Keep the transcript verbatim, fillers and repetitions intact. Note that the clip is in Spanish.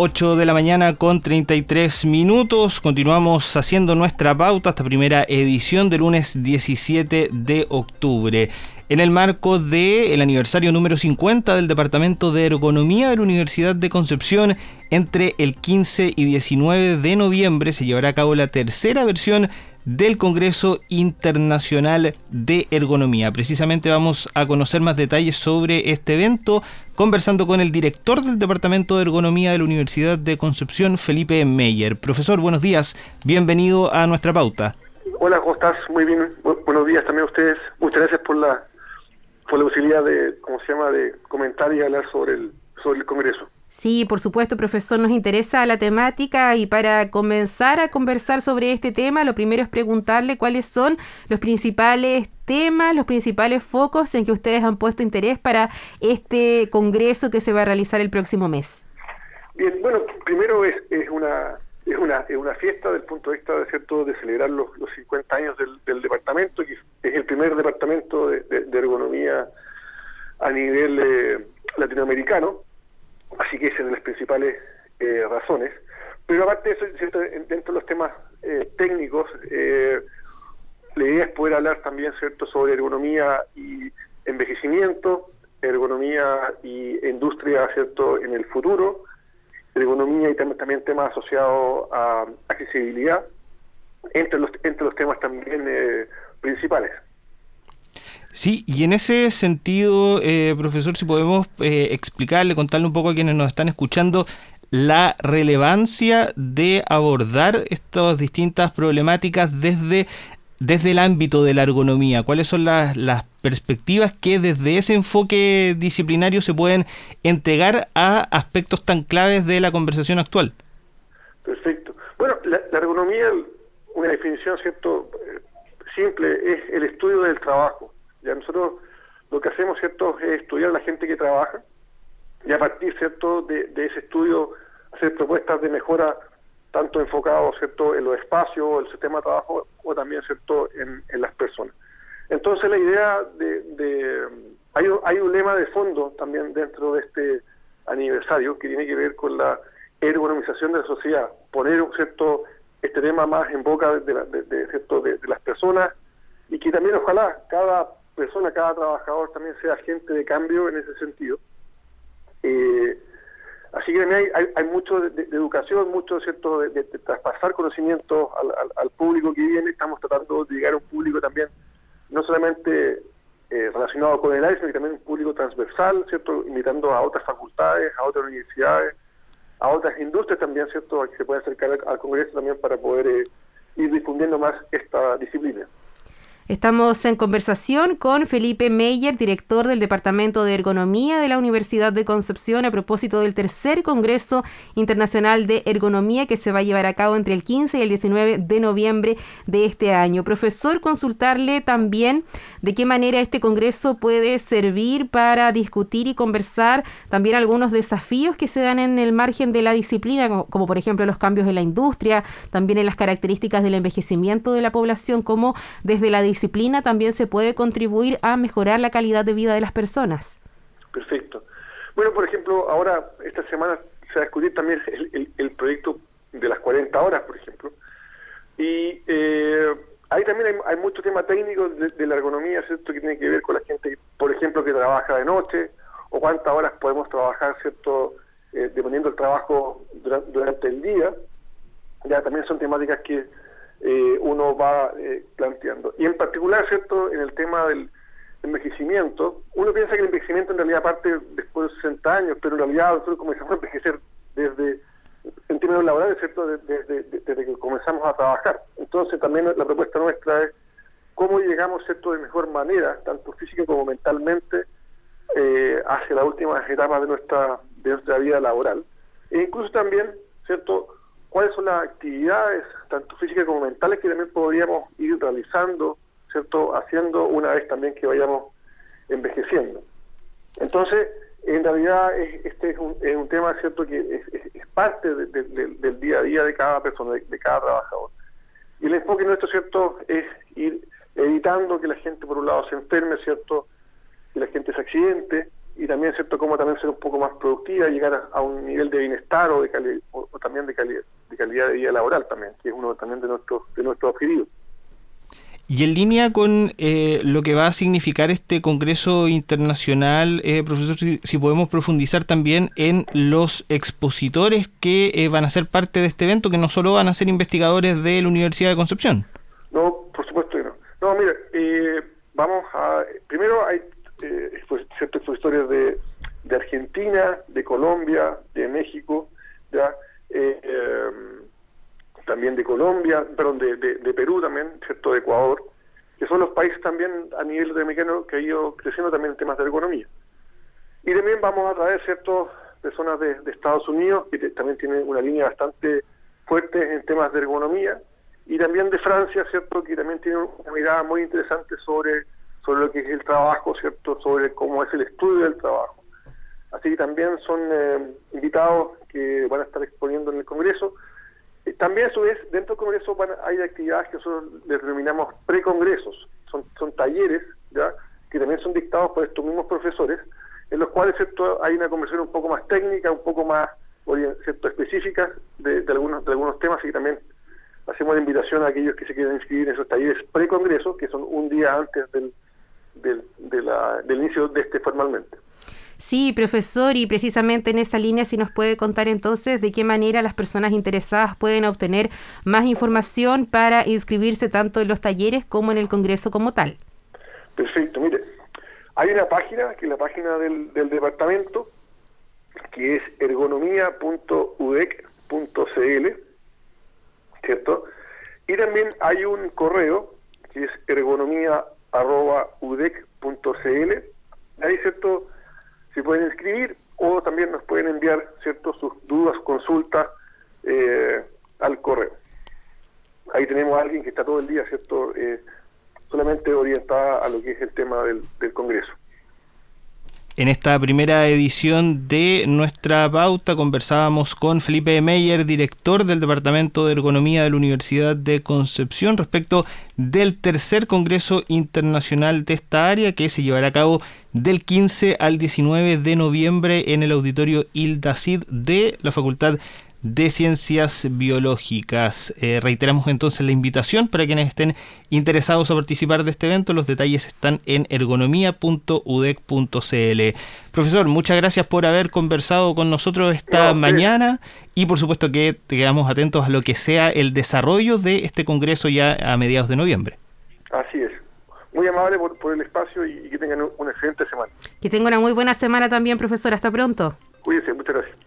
ocho de la mañana con treinta y tres minutos. Continuamos haciendo nuestra pauta, esta primera edición del lunes diecisiete de octubre. En el marco del aniversario número cincuenta del Departamento de Ergonomía de la Universidad de Concepción, entre el quince y diecinueve de noviembre se llevará a cabo la tercera versión del Congreso Internacional de Ergonomía. Precisamente vamos a conocer más detalles sobre este evento, conversando con el director del Departamento de Ergonomía de la Universidad de Concepción, Felipe Meyer. Profesor, buenos días, bienvenido a nuestra pauta. Hola, ¿cómo estás? Muy bien, Bu- buenos días también a ustedes. Muchas gracias por la por la posibilidad de, ¿cómo se llama?, de comentar y hablar sobre el sobre el Congreso. Sí, por supuesto, profesor, nos interesa la temática y para comenzar a conversar sobre este tema, lo primero es preguntarle cuáles son los principales temas, los principales focos en que ustedes han puesto interés para este congreso que se va a realizar el próximo mes. Bien, bueno, primero es, es una es una es una fiesta desde el punto de vista de cierto de celebrar los, los cincuenta años del, del departamento, que es el primer departamento de, de, de ergonomía a nivel eh, latinoamericano. Así que esa es de las principales eh, razones. Pero aparte de eso, ¿cierto?, dentro de los temas eh, técnicos, eh, la idea es poder hablar también, ¿cierto?, sobre ergonomía y envejecimiento, ergonomía y industria, ¿cierto?, en el futuro, ergonomía y tam- también temas asociados a accesibilidad, entre los, entre los temas también eh, principales. Sí, y en ese sentido, eh, profesor, si podemos eh, explicarle, contarle un poco a quienes nos están escuchando la relevancia de abordar estas distintas problemáticas desde, desde el ámbito de la ergonomía. ¿Cuáles son las, las perspectivas que desde ese enfoque disciplinario se pueden entregar a aspectos tan claves de la conversación actual? Perfecto. Bueno, la, la ergonomía, una definición, ¿cierto?, eh, simple, es el estudio del trabajo. Ya nosotros lo que hacemos, ¿cierto?, es estudiar a la gente que trabaja y a partir, ¿cierto?, de, de ese estudio hacer propuestas de mejora, tanto enfocados, ¿cierto?, en los espacios, el sistema de trabajo, o también, ¿cierto?, en, en las personas. Entonces la idea de... de hay, hay un lema de fondo también dentro de este aniversario que tiene que ver con la ergonomización de la sociedad, poner, ¿cierto?, este tema más en boca de, la, de, de, ¿cierto?, de, de las personas, y que también ojalá cada persona, cada trabajador también sea agente de cambio en ese sentido. Eh, así que también hay, hay, hay mucho de, de educación, mucho, ¿cierto?, de, de, de traspasar conocimientos al, al, al público que viene. Estamos tratando de llegar a un público también no solamente eh, relacionado con el área, sino que también un público transversal, ¿cierto?, invitando a otras facultades, a otras universidades, a otras industrias también, ¿cierto?, a que se pueda acercar al, al Congreso también para poder eh, ir difundiendo más esta disciplina. Estamos en conversación con Felipe Meyer, director del Departamento de Ergonomía de la Universidad de Concepción, a propósito del tercer Congreso Internacional de Ergonomía que se va a llevar a cabo entre el quince y el diecinueve de noviembre de este año. Profesor, consultarle también de qué manera este Congreso puede servir para discutir y conversar también algunos desafíos que se dan en el margen de la disciplina, como, como por ejemplo los cambios en la industria, también en las características del envejecimiento de la población, como desde la disciplina también se puede contribuir a mejorar la calidad de vida de las personas. Perfecto. Bueno, por ejemplo, ahora esta semana se va a discutir también el, el, el proyecto de las cuarenta horas, por ejemplo, y eh, ahí también hay, hay mucho tema técnico de, de la ergonomía, ¿cierto?, que tiene que ver con la gente, por ejemplo, que trabaja de noche, o cuántas horas podemos trabajar, ¿cierto?, eh, dependiendo del trabajo durante, durante el día. Ya también son temáticas que Eh, uno va eh, planteando. Y en particular, ¿cierto?, en el tema del envejecimiento, uno piensa que el envejecimiento en realidad parte después de sesenta años, pero en realidad nosotros comenzamos a envejecer desde, en términos laborales, ¿cierto?, desde, desde, desde que comenzamos a trabajar. Entonces también la propuesta nuestra es cómo llegamos, ¿cierto?, de mejor manera, tanto física como mentalmente, eh, hacia las últimas etapas de nuestra, de nuestra vida laboral. E incluso también, ¿cierto?, cuáles son las actividades, tanto físicas como mentales, que también podríamos ir realizando, ¿cierto?, haciendo una vez también que vayamos envejeciendo. Entonces, en realidad, es, este es un, es un tema, ¿cierto?, que es, es, es parte de, de, de, del día a día de cada persona, de, de cada trabajador. Y el enfoque nuestro, ¿cierto?, es ir evitando que la gente, por un lado, se enferme, ¿cierto?, que la gente se accidente, y también, ¿cierto?, cómo también ser un poco más productiva, llegar a, a un nivel de bienestar o de cali o, o también de, cali de calidad de vida laboral también, que es uno también de nuestros de nuestros objetivos. Y en línea con eh, lo que va a significar este Congreso Internacional, eh, profesor, si, si podemos profundizar también en los expositores que eh, van a ser parte de este evento, que no solo van a ser investigadores de la Universidad de Concepción. No, por supuesto que no. No, mira, eh, vamos a... Primero hay eh, ciertos expositores de, de Argentina, de Colombia, de México, ¿ya? Eh, eh, también de Colombia, perdón, de, de, de Perú también, ¿cierto?, de Ecuador, que son los países también a nivel latinoamericano que ha ido creciendo también en temas de ergonomía. Y también vamos a traer ciertas personas de, de Estados Unidos, que te, también tienen una línea bastante fuerte en temas de ergonomía, y también de Francia, ¿cierto?, que también tiene una mirada muy interesante sobre, sobre lo que es el trabajo, ¿cierto?, sobre cómo es el estudio del trabajo. Así que también son eh, invitados que van a estar exponiendo en el Congreso. También, a su vez, dentro del Congreso van, hay actividades que nosotros les denominamos precongresos. Son, son talleres, ¿ya?, que también son dictados por estos mismos profesores, en los cuales, ¿cierto?, hay una conversación un poco más técnica, un poco más, ¿cierto?, específica de, de, algunos, de algunos temas, y también hacemos la invitación a aquellos que se quieran inscribir en esos talleres precongresos, que son un día antes del, del, de la, del inicio de este formalmente. Sí, profesor, y precisamente en esa línea, si nos puede contar entonces de qué manera las personas interesadas pueden obtener más información para inscribirse tanto en los talleres como en el Congreso como tal. Perfecto, mire, hay una página, que es la página del, del departamento, que es ergonomía punto u d e c punto c l, ¿cierto? Y también hay un correo, que es ergonomía arroba u d e c punto c l, ahí, ¿cierto?, se pueden inscribir, o también nos pueden enviar, ¿cierto?, sus dudas, consultas eh, al correo. Ahí tenemos a alguien que está todo el día, ¿cierto?, eh, solamente orientada a lo que es el tema del, del Congreso. En esta primera edición de Nuestra Pauta conversábamos con Felipe Meyer, director del Departamento de Ergonomía de la Universidad de Concepción, respecto del tercer Congreso Internacional de esta área, que se llevará a cabo del quince al diecinueve de noviembre en el Auditorio Hilda Cid de la Facultad de Ciencias Biológicas. Eh, reiteramos entonces la invitación para quienes estén interesados a participar de este evento. Los detalles están en ergonomía punto u d e c punto c l. Profesor, muchas gracias por haber conversado con nosotros esta no, mañana y por supuesto que te quedamos atentos a lo que sea el desarrollo de este congreso ya a mediados de noviembre. Así es. Muy amable por, por el espacio y, y que tengan una excelente semana. Que tengan una muy buena semana también, profesor. Hasta pronto. Cuídense, muchas gracias.